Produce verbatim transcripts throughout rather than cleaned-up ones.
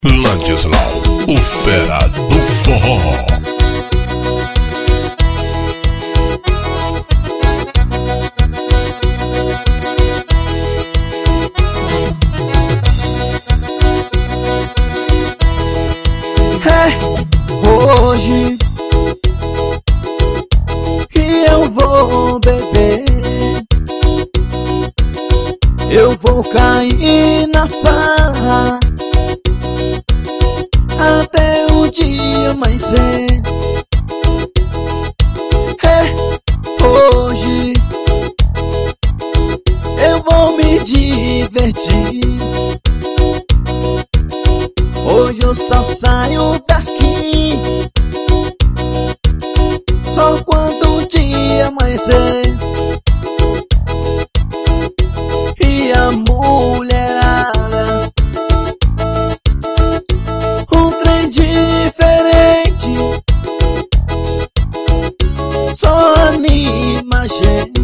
Ladislau, o fera do forró. É hoje que eu vou beber, eu vou cair na farra até o dia amanhecer. É hoje eu vou me divertir. Hoje eu só saio daqui só quando o dia amanhecer. E a mulherada, um trem diferente, só anima a gente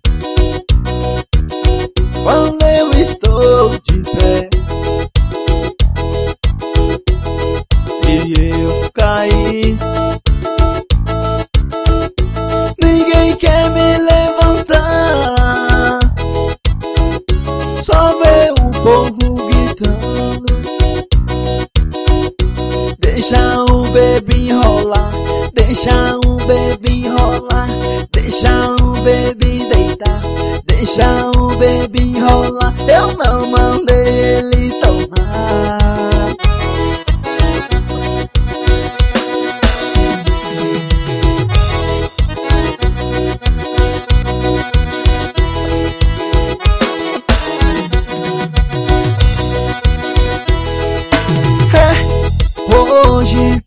quando eu estou de pé. Se eu cair, ninguém quer me levantar, só vê o povo gritando. Deixa o bebê enrolar, deixa o bebê enrolar, deixa o bebê deitar, deixa o bebê enrolar. Eu não mandei ele tomar. Hoje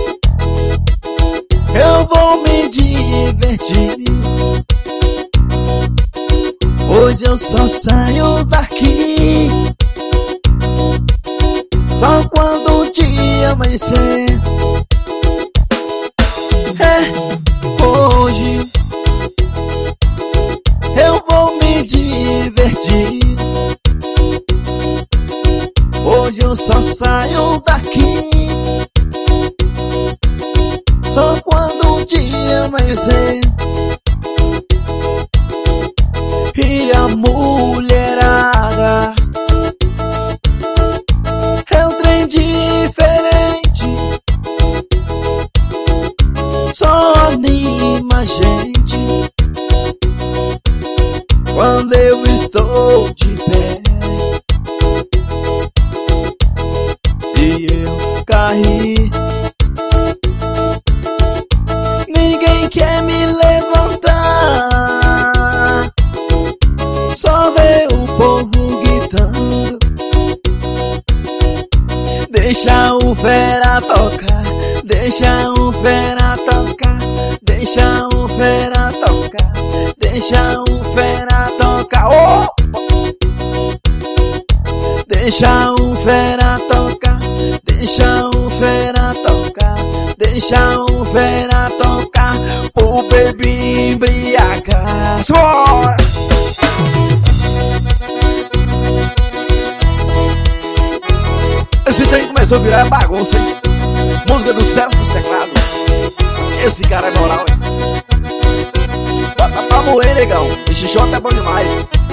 eu vou me divertir. Hoje eu só saio daqui só quando o dia amanhecer. É hoje eu vou me divertir. Hoje eu só saio daqui só quando o dia amanhecer. E a mulherada é um trem diferente, só anima a gente quando eu estou de pé. E eu caí, ninguém quer me levantar, só vê o povo gritando. Deixa o fera tocar, deixa o fera tocar, deixa o fera tocar, deixa o fera tocar. Oh! Deixa o fera tocar, deixa o fera tocar, deixa o fera tocar, o bebê embriagar. Bora! Esse trem começou a virar bagunça, hein? Música do Celso dos teclados. Esse cara é moral, hein? Bota pra morrer, negão. Esse shot é bom demais.